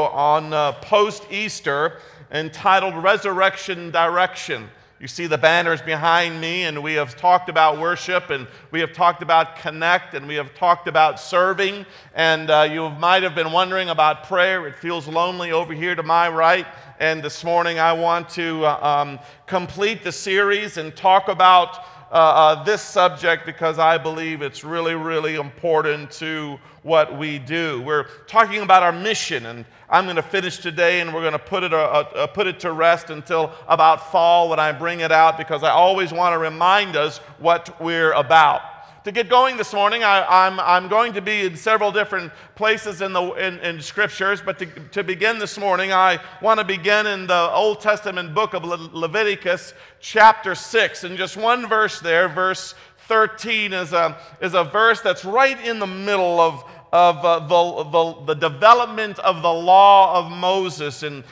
on post-Easter entitled Resurrection Direction. You see the banners behind me, and we have talked about worship, and we have talked about connect, and we have talked about serving, and you might have been wondering about prayer. It feels lonely over here to my right, and this morning I want to complete the series and talk about this subject because I believe it's really, really important to what we do. We're talking about our mission, and I'm going to finish today, and we're going to put it to rest until about fall when I bring it out, because I always want to remind us what we're about. To get going this morning, I'm going to be in several different places in Scriptures, but to begin this morning, I want to begin in the Old Testament book of Leviticus, chapter 6, and just one verse there, verse 13 is a verse that's right in the middle of the development of the law of Moses, and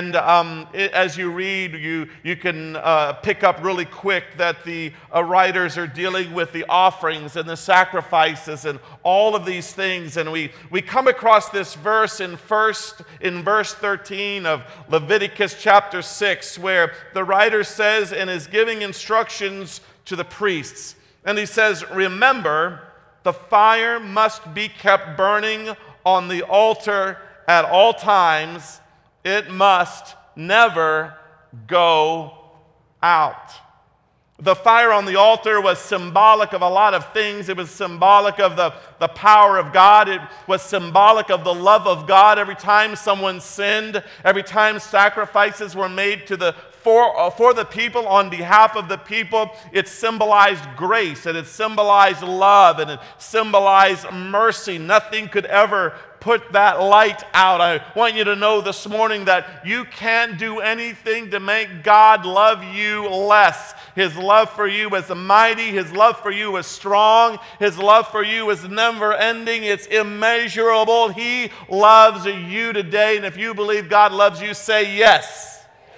as you read, you can pick up really quick that the writers are dealing with the offerings and the sacrifices and all of these things, and we come across this verse in verse 13 of Leviticus chapter 6, where the writer says and is giving instructions to the priests, and he says, "Remember, the fire must be kept burning on the altar at all times. It must never go out." The fire on the altar was symbolic of a lot of things. It was symbolic of the power of God. It was symbolic of the love of God. Every time someone sinned, every time sacrifices were made for the people, on behalf of the people, it symbolized grace, and it symbolized love, and it symbolized mercy. Nothing could ever put that light out. I want you to know this morning that you can't do anything to make God love you less. His love for you is mighty. His love for you is strong. His love for you is never ending. It's immeasurable. He loves you today, and if you believe God loves you, say yes.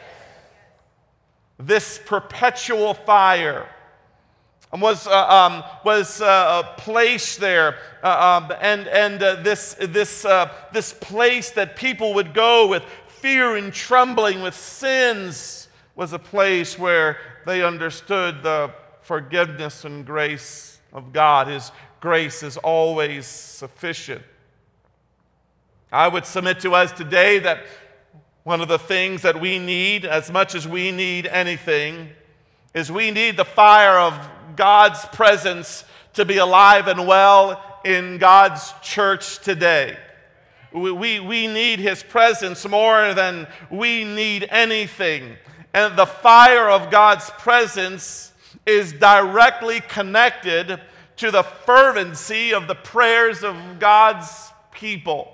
This perpetual fire was placed there, and this place that people would go with fear and trembling, with sins, was a place where they understood the forgiveness and grace of God. His grace is always sufficient. I would submit to us today that one of the things that we need, as much as we need anything, is we need the fire of God's presence to be alive and well in God's church today. We need His presence more than we need anything. And the fire of God's presence is directly connected to the fervency of the prayers of God's people.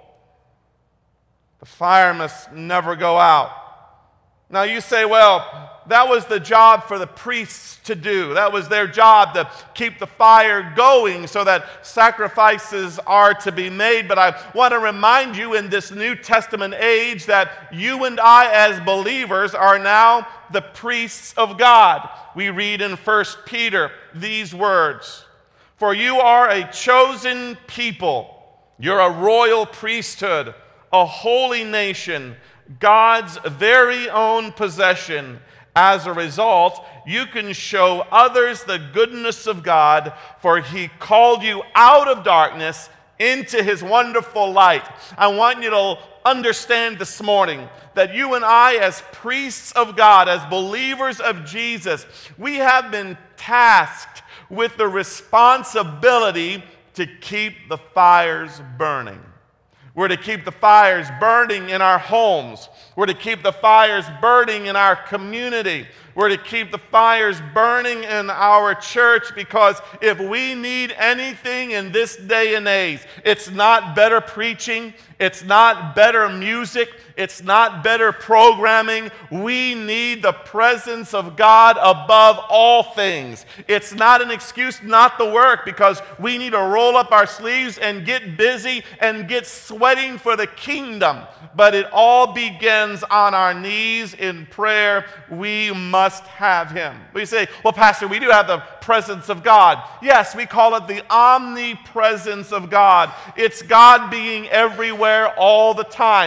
The fire must never go out. Now you say, well, that was the job for the priests to do. That was their job, to keep the fire going so that sacrifices are to be made. But I want to remind you in this New Testament age that you and I as believers are now the priests of God. We read in 1 Peter these words, "For you are a chosen people. You're a royal priesthood, a holy nation, God's very own possession. As a result, you can show others the goodness of God, for He called you out of darkness into His wonderful light." I want you to understand this morning that you and I, as priests of God, as believers of Jesus, we have been tasked with the responsibility to keep the fires burning. We're to keep the fires burning in our homes. We're to keep the fires burning in our community. We're to keep the fires burning in our church, because if we need anything in this day and age, it's not better preaching, it's not better music, it's not better programming. We need the presence of God above all things. It's not an excuse not to work, because we need to roll up our sleeves and get busy and get sweating for the kingdom. But it all begins on our knees in prayer. We must have Him. We say, well, Pastor, we do have the presence of God. Yes, we call it the omnipresence of God. It's God being everywhere all the time. He's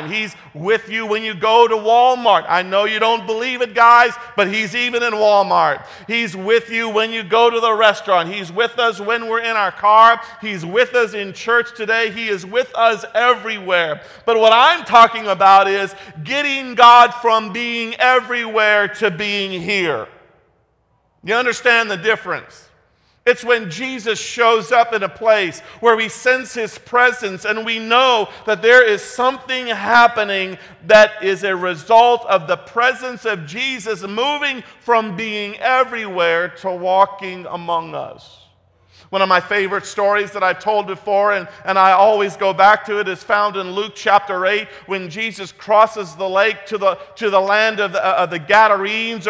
with you when you go to Walmart. I know you don't believe it, guys, but He's even in Walmart. He's with you when you go to the restaurant. He's with us when we're in our car. He's with us in church today. He is with us everywhere. But what I'm talking about is getting God from being everywhere to being here. You understand the difference? It's when Jesus shows up in a place where we sense His presence and we know that there is something happening that is a result of the presence of Jesus moving from being everywhere to walking among us. One of my favorite stories that I've told before, and I always go back to it, is found in Luke chapter 8 when Jesus crosses the lake to the land of the Gadarenes,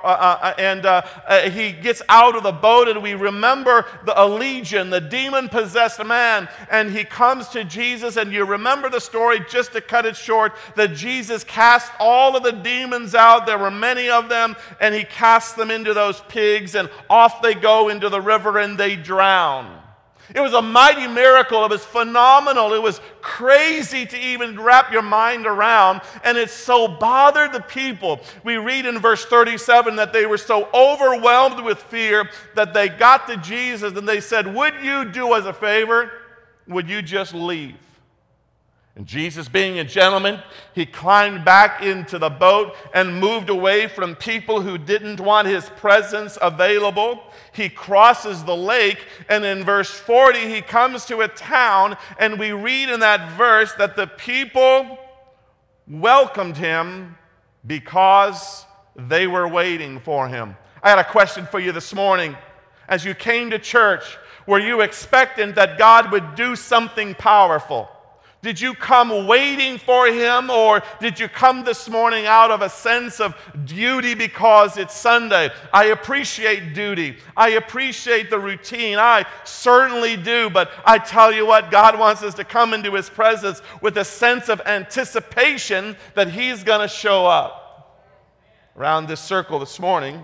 and he gets out of the boat, and we remember a legion, the demon-possessed man, and he comes to Jesus, and you remember the story, just to cut it short, that Jesus cast all of the demons out. There were many of them, and He cast them into those pigs, and off they go into the river, and they drown. It was a mighty miracle. It was phenomenal. It was crazy to even wrap your mind around, and it so bothered the people. We read in verse 37 that they were so overwhelmed with fear that they got to Jesus and they said, "Would you do us a favor? Would you just leave?" And Jesus, being a gentleman, He climbed back into the boat and moved away from people who didn't want His presence available. He crosses the lake, and in verse 40, He comes to a town, and we read in that verse that the people welcomed Him because they were waiting for Him. I had a question for you this morning. As you came to church, were you expectant that God would do something powerful? Did you come waiting for Him, or did you come this morning out of a sense of duty because it's Sunday? I appreciate duty. I appreciate the routine. I certainly do. But I tell you what, God wants us to come into His presence with a sense of anticipation that He's going to show up. Around this circle this morning,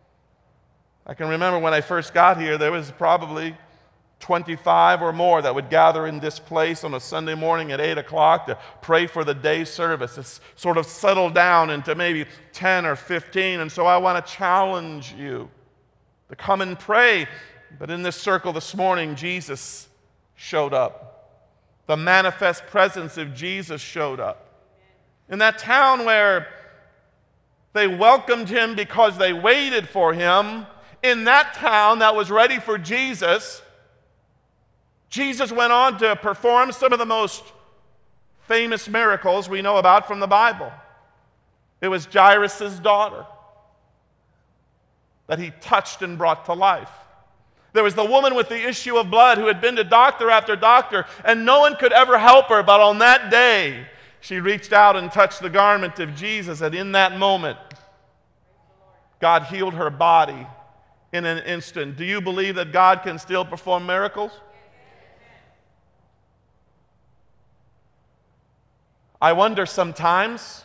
I can remember when I first got here, there was probably 25 or more that would gather in this place on a Sunday morning at 8 o'clock to pray for the day service. It's sort of settled down into maybe 10 or 15, and so I want to challenge you to come and pray. But in this circle this morning, Jesus showed up. The manifest presence of Jesus showed up. In that town where they welcomed Him because they waited for Him, in that town that was ready for Jesus, Jesus went on to perform some of the most famous miracles we know about from the Bible. It was Jairus' daughter that He touched and brought to life. There was the woman with the issue of blood who had been to doctor after doctor, and no one could ever help her, but on that day, she reached out and touched the garment of Jesus, and in that moment, God healed her body in an instant. Do you believe that God can still perform miracles? I wonder sometimes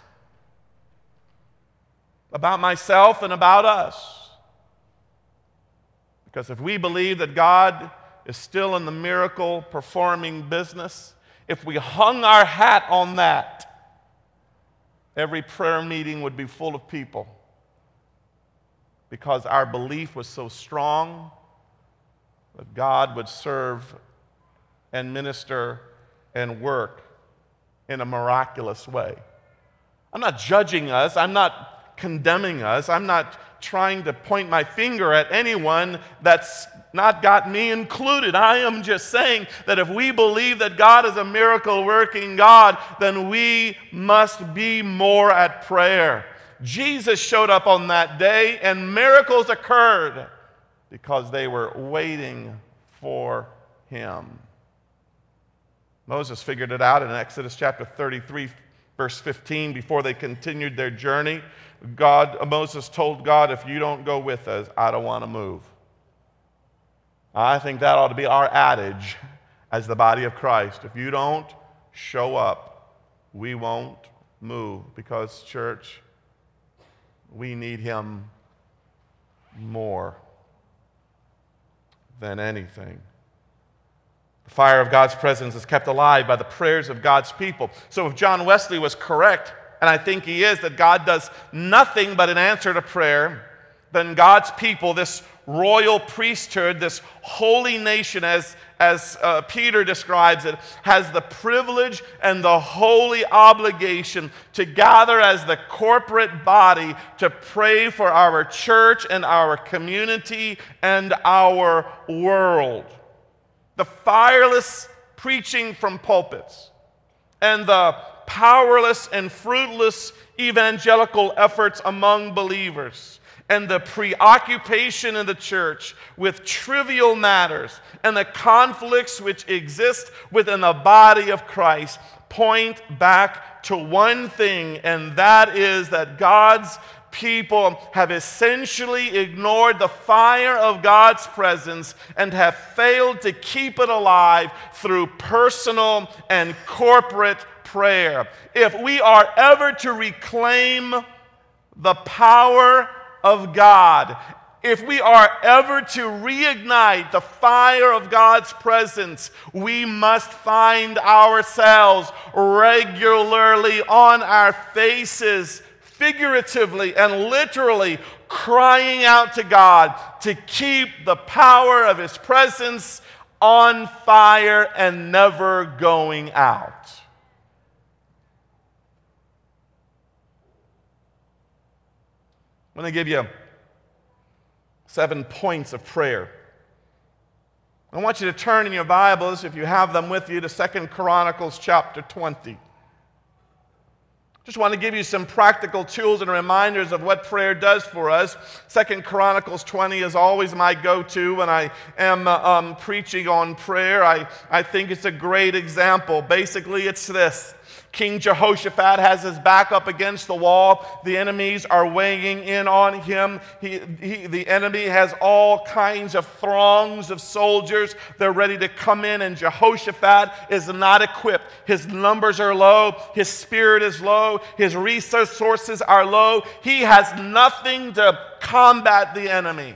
about myself and about us. Because if we believe that God is still in the miracle performing business, if we hung our hat on that, every prayer meeting would be full of people. Because our belief was so strong that God would serve and minister and work in a miraculous way. I'm not judging us. I'm not condemning us. I'm not trying to point my finger at anyone that's not got me included. I am just saying that if we believe that God is a miracle-working God, then we must be more at prayer. Jesus showed up on that day, and miracles occurred because they were waiting for Him. Moses figured it out in Exodus chapter 33, verse 15. Before they continued their journey, Moses told God, "If you don't go with us, I don't want to move." I think that ought to be our adage as the body of Christ. If you don't show up, we won't move. Because, church, we need Him more than anything. The fire of God's presence is kept alive by the prayers of God's people. So if John Wesley was correct, and I think he is, that God does nothing but an answer to prayer, then God's people, this royal priesthood, this holy nation, as Peter describes it, has the privilege and the holy obligation to gather as the corporate body to pray for our church and our community and our world. The fireless preaching from pulpits and the powerless and fruitless evangelical efforts among believers and the preoccupation in the church with trivial matters and the conflicts which exist within the body of Christ point back to one thing, and that is that God's people have essentially ignored the fire of God's presence and have failed to keep it alive through personal and corporate prayer. If we are ever to reclaim the power of God, if we are ever to reignite the fire of God's presence, we must find ourselves regularly on our faces, figuratively and literally, crying out to God to keep the power of His presence on fire and never going out. I'm going to give you 7 points of prayer. I want you to turn in your Bibles, if you have them with you, to 2 Chronicles chapter 20. Just want to give you some practical tools and reminders of what prayer does for us. 2 Chronicles 20 is always my go-to when I am preaching on prayer. I think it's a great example. Basically, it's this. King Jehoshaphat has his back up against the wall. The enemies are weighing in on him. The enemy has all kinds of throngs of soldiers. They're ready to come in, and Jehoshaphat is not equipped. His numbers are low. His spirit is low. His resources are low. He has nothing to combat the enemy.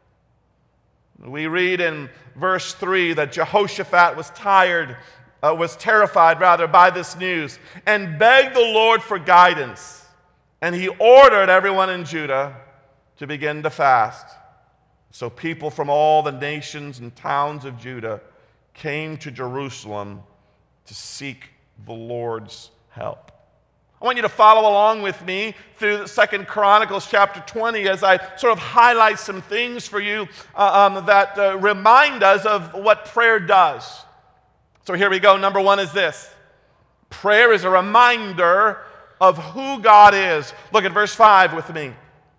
We read in verse 3 that Jehoshaphat was terrified by this news and begged the Lord for guidance. And he ordered everyone in Judah to begin to fast. So people from all the nations and towns of Judah came to Jerusalem to seek the Lord's help. I want you to follow along with me through 2 Chronicles chapter 20 as I sort of highlight some things for you that remind us of what prayer does. So here we go. Number 1 is this. Prayer is a reminder of who God is. Look at verse 5 with me.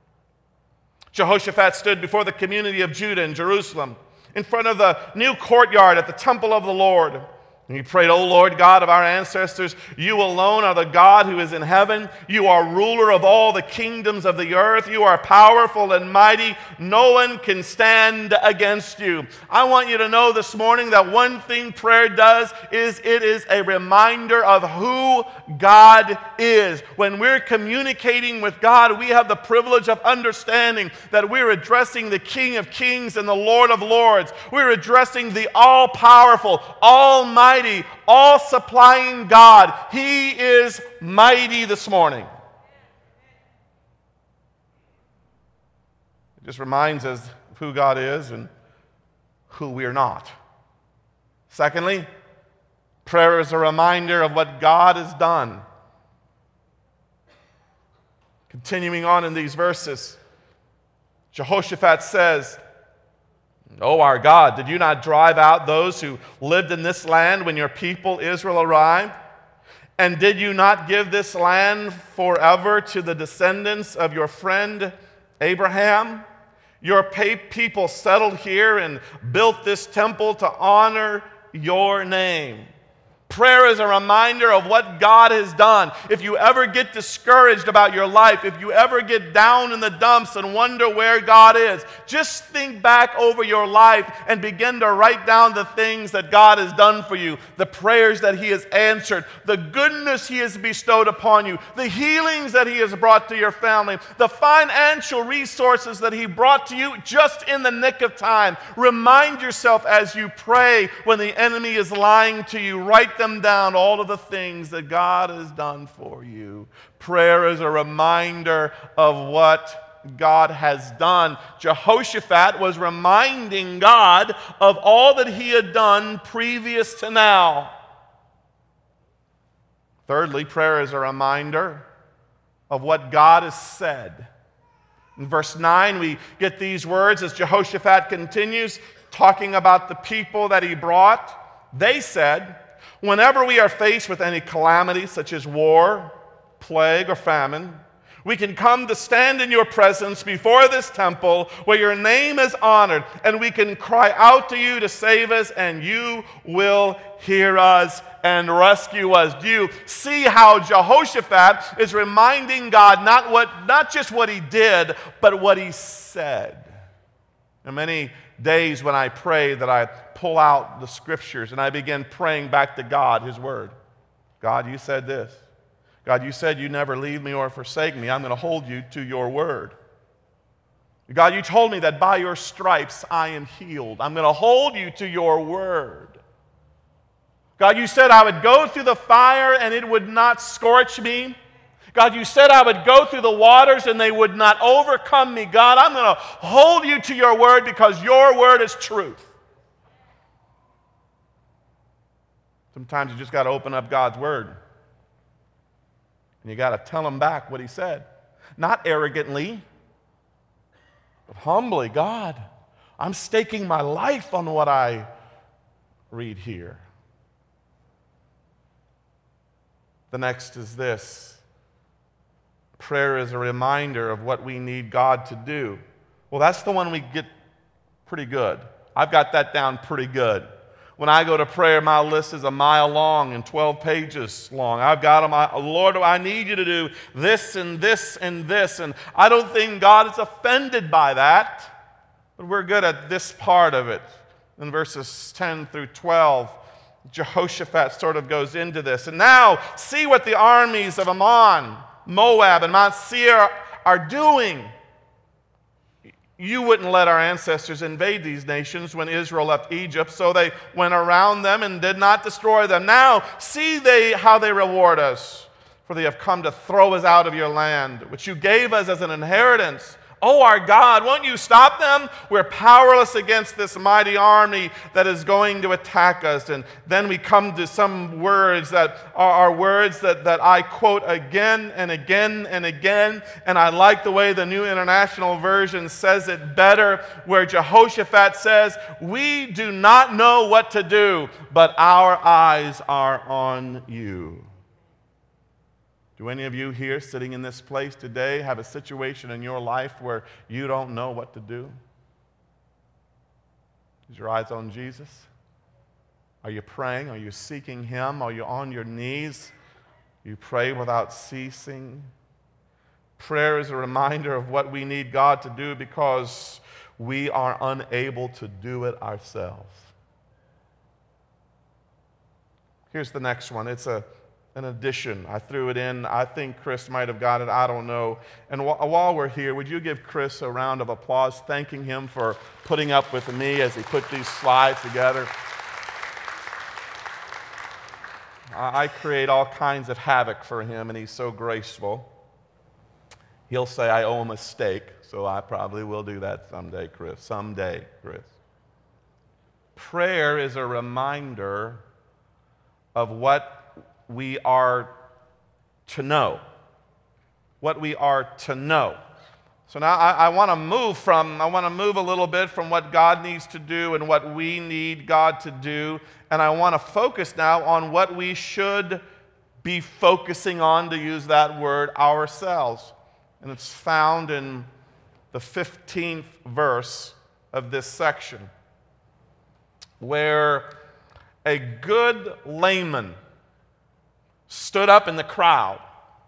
Jehoshaphat stood before the community of Judah in Jerusalem, in front of the new courtyard at the temple of the Lord. And he prayed, O Lord God of our ancestors, you alone are the God who is in heaven. You are ruler of all the kingdoms of the earth. You are powerful and mighty. No one can stand against you. I want you to know this morning that one thing prayer does is it is a reminder of who God is. When we're communicating with God, we have the privilege of understanding that we're addressing the King of Kings and the Lord of Lords. We're addressing the all-powerful, almighty, all-supplying God. He is mighty this morning. It just reminds us of who God is and who we are not. Secondly, prayer is a reminder of what God has done. Continuing on in these verses, Jehoshaphat says, O our God, did you not drive out those who lived in this land when your people Israel arrived? And did you not give this land forever to the descendants of your friend Abraham? Your people settled here and built this temple to honor your name. Prayer is a reminder of what God has done. If you ever get discouraged about your life, if you ever get down in the dumps and wonder where God is, just think back over your life and begin to write down the things that God has done for you, the prayers that He has answered, the goodness He has bestowed upon you, the healings that He has brought to your family, the financial resources that He brought to you just in the nick of time. Remind yourself as you pray when the enemy is lying to you. Write them down, all of the things that God has done for you. Prayer is a reminder of what God has done. Jehoshaphat was reminding God of all that he had done previous to now. Thirdly, prayer is a reminder of what God has said. In verse 9, we get these words as Jehoshaphat continues talking about the people that he brought. They said, "Whenever we are faced with any calamity, such as war, plague, or famine, we can come to stand in your presence before this temple where your name is honored, and we can cry out to you to save us, and you will hear us and rescue us." Do you see how Jehoshaphat is reminding God not just what he did, but what he said? And many days when I pray that I pull out the scriptures and I begin praying back to God, His Word. God, you said this. God, you said you never leave me or forsake me. I'm going to hold you to your word. God, you told me that by your stripes I am healed. I'm going to hold you to your word. God, you said I would go through the fire and it would not scorch me. God, you said I would go through the waters and they would not overcome me. God, I'm going to hold you to your word because your word is truth. Sometimes you just got to open up God's word. And you got to tell him back what he said. Not arrogantly, but humbly. God, I'm staking my life on what I read here. The next is this. Prayer is a reminder of what we need God to do. Well, that's the one we get pretty good. I've got that down pretty good. When I go to prayer, my list is a mile long and 12 pages long. I've got Lord, I need you to do this and this and this. And I don't think God is offended by that. But we're good at this part of it. In verses 10 through 12, Jehoshaphat sort of goes into this. And now, see what the armies of Ammon, Moab, and Mount Seir are doing. You wouldn't let our ancestors invade these nations when Israel left Egypt, so they went around them and did not destroy them. Now, see how they reward us, for they have come to throw us out of your land, which you gave us as an inheritance. Oh, our God, won't you stop them? We're powerless against this mighty army that is going to attack us. And then we come to some words that are words that I quote again and again and again. And I like the way the New International Version says it better, where Jehoshaphat says, "We do not know what to do, but our eyes are on you." Do any of you here sitting in this place today have a situation in your life where you don't know what to do? Is your eyes on Jesus? Are you praying? Are you seeking Him? Are you on your knees? You pray without ceasing? Prayer is a reminder of what we need God to do because we are unable to do it ourselves. Here's the next one. It's an addition. I threw it in. I think Chris might have got it. I don't know. And while we're here, would you give Chris a round of applause, thanking him for putting up with me as he put these slides together? I create all kinds of havoc for him, and he's so graceful. He'll say I owe him a steak, so I probably will do that someday, Chris. Someday, Chris. Prayer is a reminder of what we are to know. What we are to know. So now I want to move a little bit from what God needs to do and what we need God to do, and I want to focus now on what we should be focusing on, to use that word, ourselves. And it's found in the 15th verse of this section, where a good layman stood up in the crowd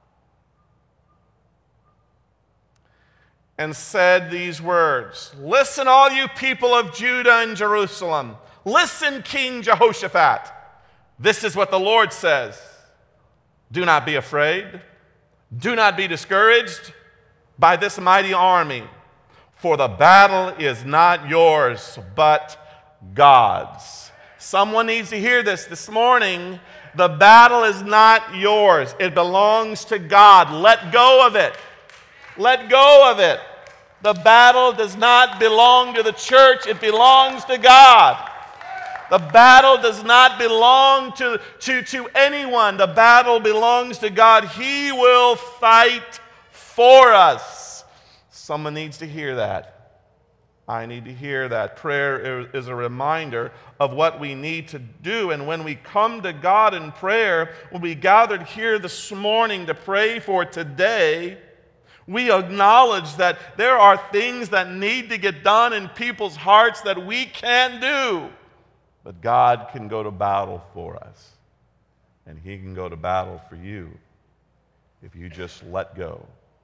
and said these words, "Listen, all you people of Judah and Jerusalem. Listen, King Jehoshaphat. This is what the Lord says. Do not be afraid. Do not be discouraged by this mighty army, for the battle is not yours, but God's." Someone needs to hear this morning. The battle is not yours. It belongs to God. Let go of it. Let go of it. The battle does not belong to the church. It belongs to God. The battle does not belong to anyone. The battle belongs to God. He will fight for us. Someone needs to hear that. I need to hear that. Prayer is a reminder of what we need to do. And when we come to God in prayer, when we gathered here this morning to pray for today, we acknowledge that there are things that need to get done in people's hearts that we can't do. But God can go to battle for us. And He can go to battle for you if you just let go.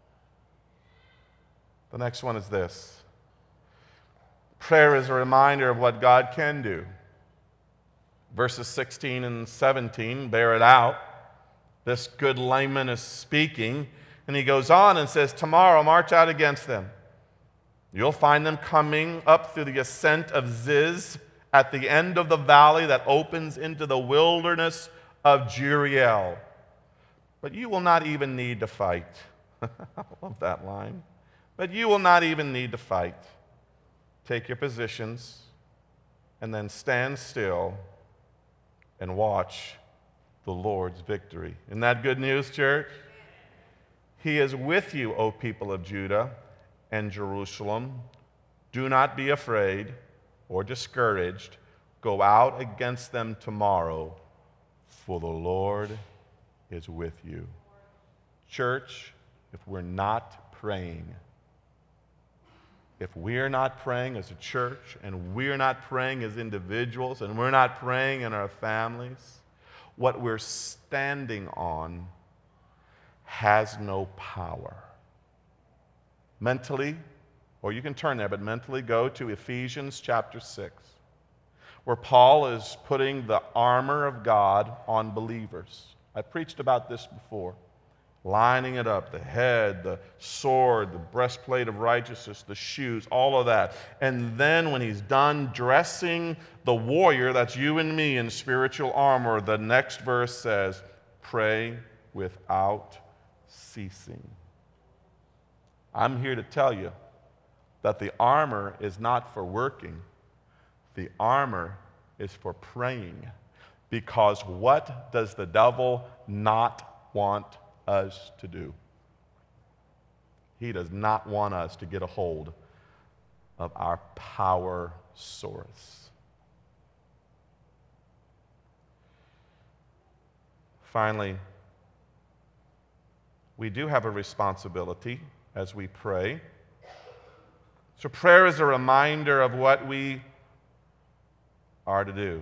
The next one is this. Prayer is a reminder of what God can do. Verses 16 and 17 bear it out. This good layman is speaking, and he goes on and says, "Tomorrow march out against them. You'll find them coming up through the ascent of Ziz at the end of the valley that opens into the wilderness of Jeriel. But you will not even need to fight." I love that line. But you will not even need to fight. Take your positions and then stand still and watch the Lord's victory. Isn't that good news, church? He is with you, O people of Judah and Jerusalem. Do not be afraid or discouraged. Go out against them tomorrow, for the Lord is with you. Church, if we're not praying, if we're not praying as a church, and we're not praying as individuals, and we're not praying in our families, what we're standing on has no power. Mentally, or you can turn there, but mentally go to Ephesians chapter 6, where Paul is putting the armor of God on believers. I preached about this before. Lining it up, the head, the sword, the breastplate of righteousness, the shoes, all of that. And then when he's done dressing the warrior, that's you and me, in spiritual armor, the next verse says, pray without ceasing. I'm here to tell you that the armor is not for working. The armor is for praying. Because what does the devil not want us to do? He does not want us to get a hold of our power source. Finally, we do have a responsibility as we pray. So prayer is a reminder of what we are to do.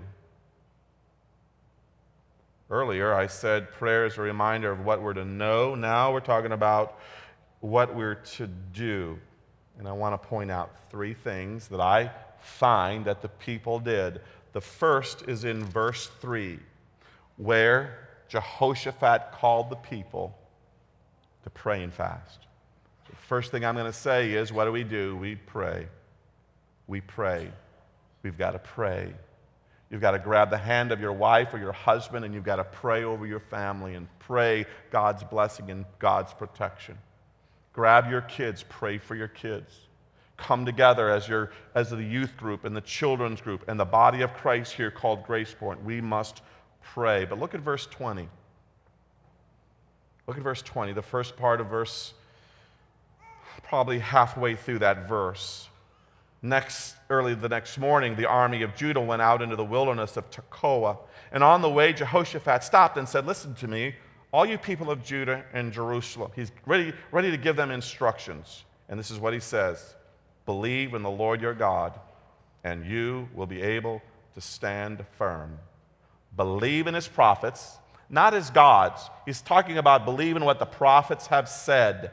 Earlier, I said prayer is a reminder of what we're to know. Now we're talking about what we're to do. And I want to point out three things that I find that the people did. The first is in verse 3, where Jehoshaphat called the people to pray and fast. The first thing I'm going to say is, what do? We pray. We pray. We've got to pray. You've got to grab the hand of your wife or your husband, and you've got to pray over your family and pray God's blessing and God's protection. Grab your kids, pray for your kids. Come together as the youth group and the children's group and the body of Christ here called Grace Point. We must pray. But look at verse 20. Look at verse 20, the first part of verse, probably halfway through that verse. Early the next morning, the army of Judah went out into the wilderness of Tekoa. And on the way, Jehoshaphat stopped and said, listen to me, all you people of Judah and Jerusalem. He's ready to give them instructions. And this is what he says. Believe in the Lord your God, and you will be able to stand firm. Believe in his prophets, not as gods. He's talking about believing what the prophets have said,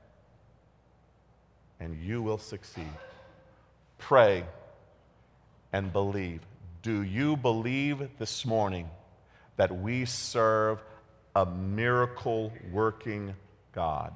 and you will succeed. Pray and believe. Do you believe this morning that we serve a miracle-working God?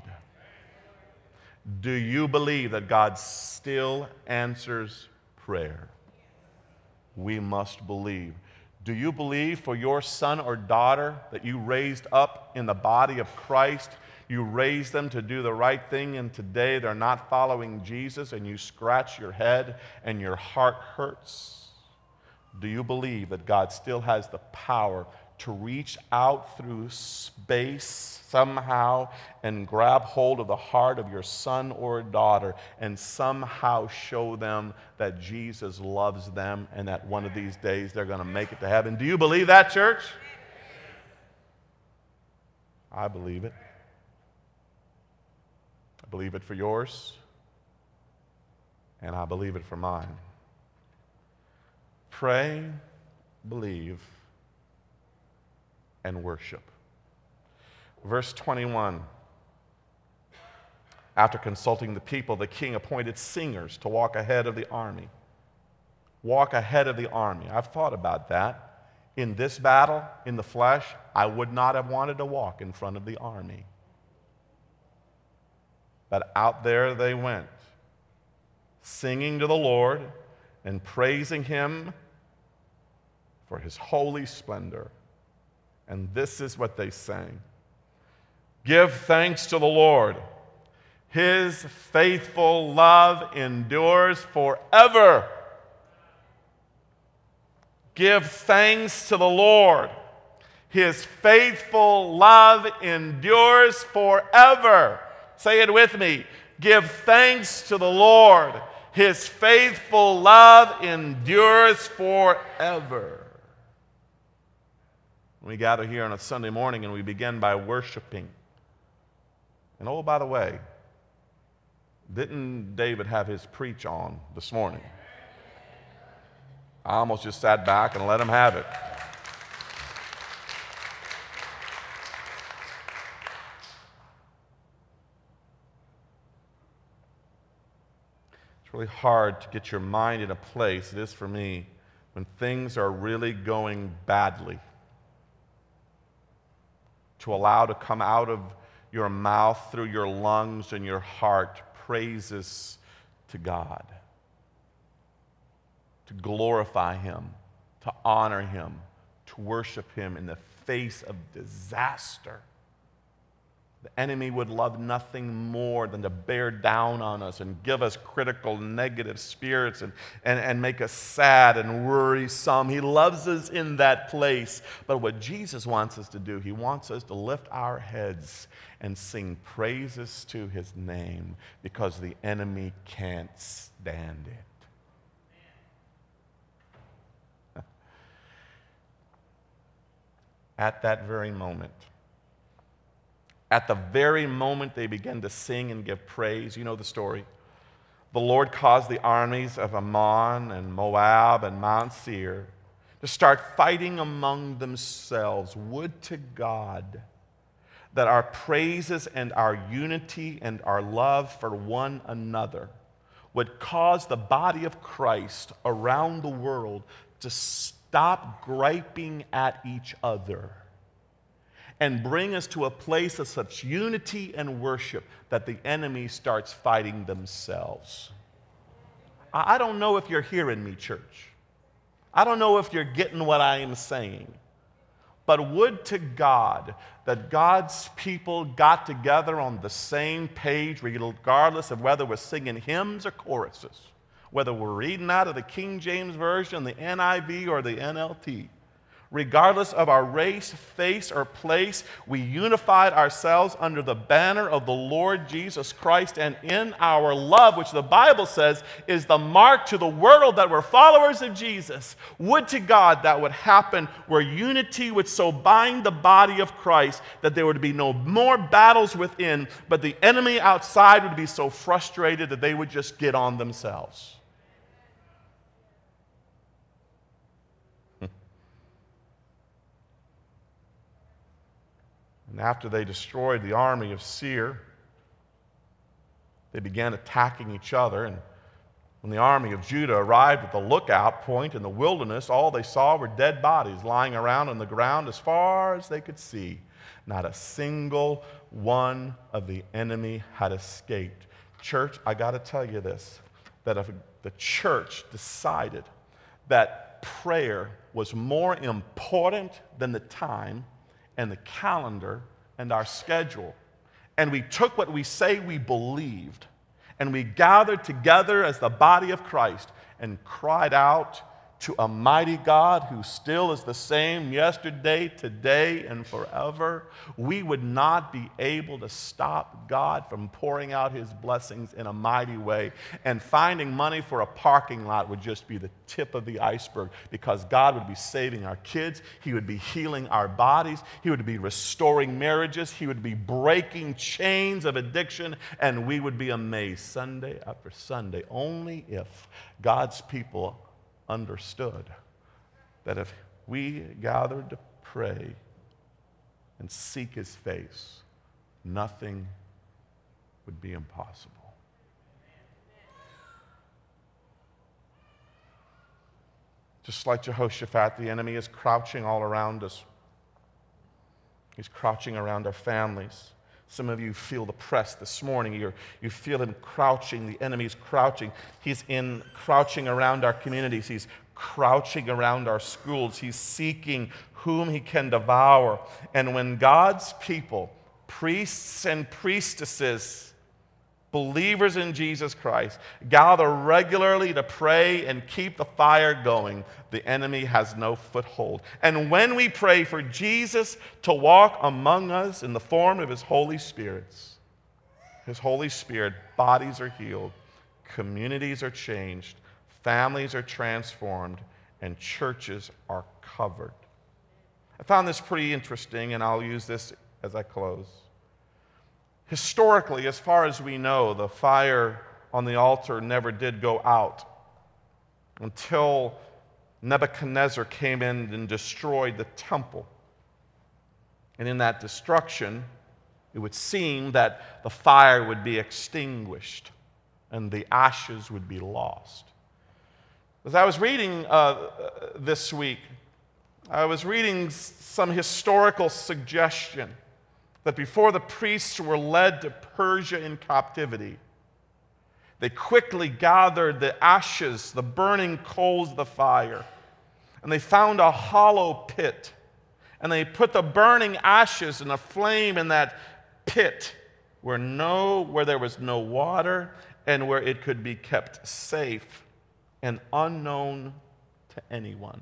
Do you believe that God still answers prayer? We must believe. Do you believe for your son or daughter that you raised up in the body of Christ, you raised them to do the right thing, and today they're not following Jesus, and you scratch your head and your heart hurts? Do you believe that God still has the power to reach out through space somehow and grab hold of the heart of your son or daughter and somehow show them that Jesus loves them and that one of these days they're going to make it to heaven? Do you believe that, church? I believe it. I believe it for yours, and I believe it for mine. Pray, believe, and worship. Verse 21. After consulting the people, the king appointed singers to walk ahead of the army. Walk ahead of the army. I've thought about that. In this battle, in the flesh, I would not have wanted to walk in front of the army. But out there they went, singing to the Lord and praising Him for His holy splendor. And this is what they sang. Give thanks to the Lord. His faithful love endures forever. Give thanks to the Lord. His faithful love endures forever. Say it with me. Give thanks to the Lord. His faithful love endures forever. We gather here on a Sunday morning and we begin by worshiping. And oh, by the way, didn't David have his preach on this morning? I almost just sat back and let him have it. It's really hard to get your mind in a place, it is for me, when things are really going badly, to allow to come out of your mouth, through your lungs and your heart, praises to God, to glorify Him, to honor Him, to worship Him in the face of disaster. The enemy would love nothing more than to bear down on us and give us critical, negative spirits and make us sad and worrisome. He loves us in that place. But what Jesus wants us to do, He wants us to lift our heads and sing praises to His name, because the enemy can't stand it. At that very moment, they began to sing and give praise. You know the story. The Lord caused the armies of Ammon and Moab and Mount Seir to start fighting among themselves. Would to God that our praises and our unity and our love for one another would cause the body of Christ around the world to stop griping at each other and bring us to a place of such unity and worship that the enemy starts fighting themselves. I don't know if you're hearing me, church. I don't know if you're getting what I am saying. But would to God that God's people got together on the same page, regardless of whether we're singing hymns or choruses, whether we're reading out of the King James Version, the NIV, or the NLT. Regardless of our race, face, or place, we unified ourselves under the banner of the Lord Jesus Christ, and in our love, which the Bible says is the mark to the world that we're followers of Jesus. Would to God that would happen, where unity would so bind the body of Christ that there would be no more battles within, but the enemy outside would be so frustrated that they would just get on themselves. And after they destroyed the army of Seir, they began attacking each other. And when the army of Judah arrived at the lookout point in the wilderness, all they saw were dead bodies lying around on the ground as far as they could see. Not a single one of the enemy had escaped. Church, I got to tell you this, that if the church decided that prayer was more important than the time and the calendar and our schedule, and we took what we say we believed, and we gathered together as the body of Christ and cried out to a mighty God who still is the same yesterday, today, and forever, we would not be able to stop God from pouring out his blessings in a mighty way. And finding money for a parking lot would just be the tip of the iceberg, because God would be saving our kids, he would be healing our bodies, he would be restoring marriages, he would be breaking chains of addiction, and we would be amazed Sunday after Sunday, only if God's people understood that if we gathered to pray and seek his face, nothing would be impossible. Just like Jehoshaphat, the enemy is crouching all around us. He's crouching around our families. Some of you feel the press this morning. You feel him crouching. The enemy's crouching. He's crouching around our communities. He's crouching around our schools. He's seeking whom he can devour. And when God's people, priests and priestesses, believers in Jesus Christ, gather regularly to pray and keep the fire going, the enemy has no foothold. And when we pray for Jesus to walk among us in the form of his Holy Spirit, bodies are healed, communities are changed, families are transformed, and churches are covered. I found this pretty interesting, and I'll use this as I close. Historically, as far as we know, the fire on the altar never did go out until Nebuchadnezzar came in and destroyed the temple. And in that destruction, it would seem that the fire would be extinguished and the ashes would be lost. As I was reading this week, I was reading some historical suggestion that before the priests were led to Persia in captivity, they quickly gathered the ashes, the burning coals of the fire, and they found a hollow pit, and they put the burning ashes and a flame in that pit where there was no water and where it could be kept safe and unknown to anyone.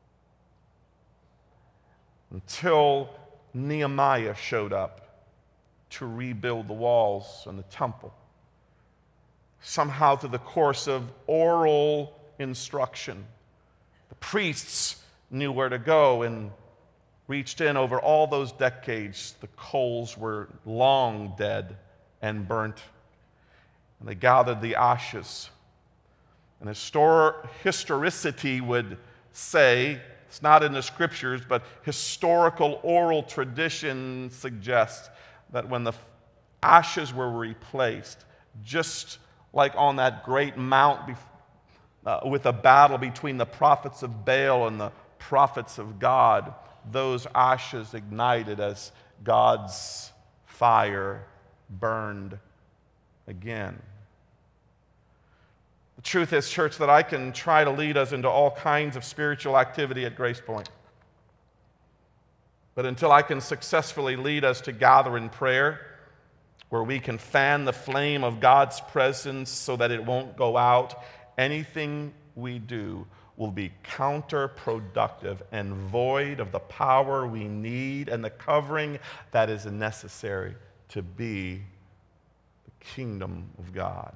Until Nehemiah showed up to rebuild the walls and the temple. Somehow, through the course of oral instruction, the priests knew where to go and reached in. Over all those decades, the coals were long dead and burnt. And they gathered the ashes. And historicity would say, it's not in the scriptures, but historical oral tradition suggests that when the ashes were replaced, just like on that great mount with a battle between the prophets of Baal and the prophets of God, those ashes ignited as God's fire burned again. The truth is, church, that I can try to lead us into all kinds of spiritual activity at Grace Point. But until I can successfully lead us to gather in prayer, where we can fan the flame of God's presence so that it won't go out, anything we do will be counterproductive and void of the power we need and the covering that is necessary to be the kingdom of God.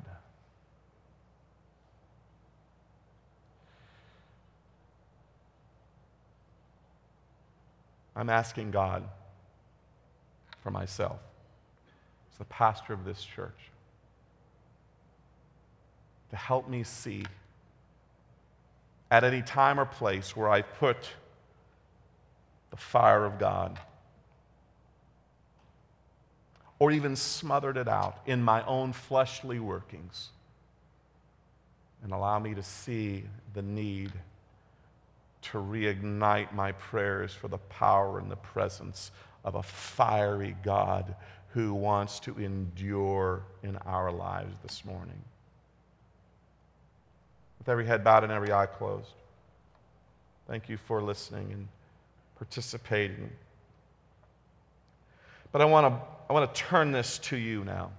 I'm asking God for myself, as the pastor of this church, to help me see at any time or place where I put the fire of God or even smothered it out in my own fleshly workings. And allow me to see the need to reignite my prayers for the power and the presence of a fiery God who wants to endure in our lives this morning. With every head bowed and every eye closed, thank you for listening and participating. But I want to turn this to you now,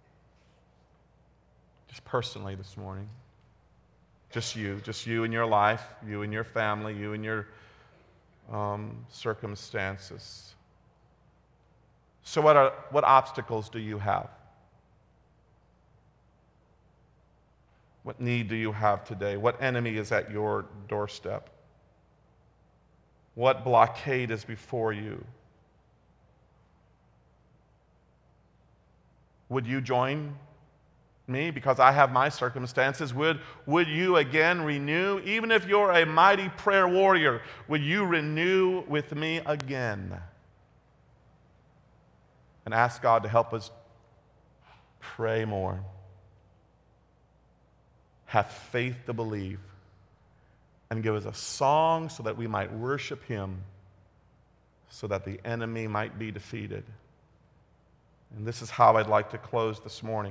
just personally this morning. Just you in your life, you and your family, you and your circumstances. So what obstacles do you have? What need do you have today? What enemy is at your doorstep? What blockade is before you? Would you join me, because I have my circumstances? Would you again renew? Even if you're a mighty prayer warrior, would you renew with me again? And ask God to help us pray more. Have faith to believe. And give us a song so that we might worship Him, so that the enemy might be defeated. And this is how I'd like to close this morning.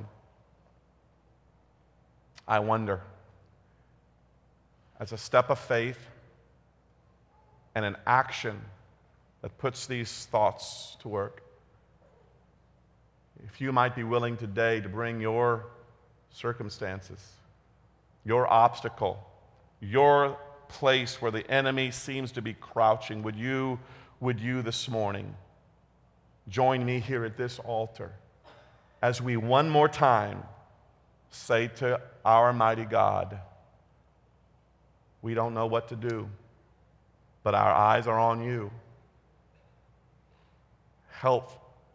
I wonder, as a step of faith and an action that puts these thoughts to work, if you might be willing today to bring your circumstances, your obstacle, your place where the enemy seems to be crouching, would you this morning join me here at this altar as we one more time say to our mighty God, we don't know what to do, but our eyes are on you. Help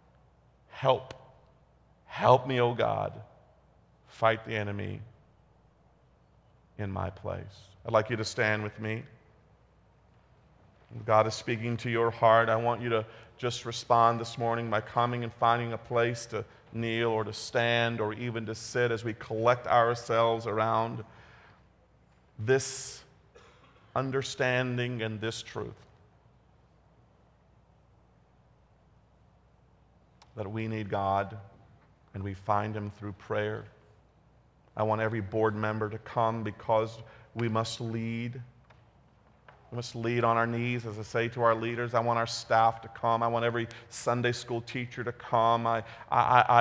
me, O God, fight the enemy in my place. I'd like you to stand with me. If God is speaking to your heart, I want you to just respond this morning by coming and finding a place to kneel or to stand or even to sit as we collect ourselves around this understanding and this truth. That we need God and we find Him through prayer. I want every board member to come because we must lead. We must lead on our knees, as I say to our leaders. I want our staff to come. I want every Sunday school teacher to come. I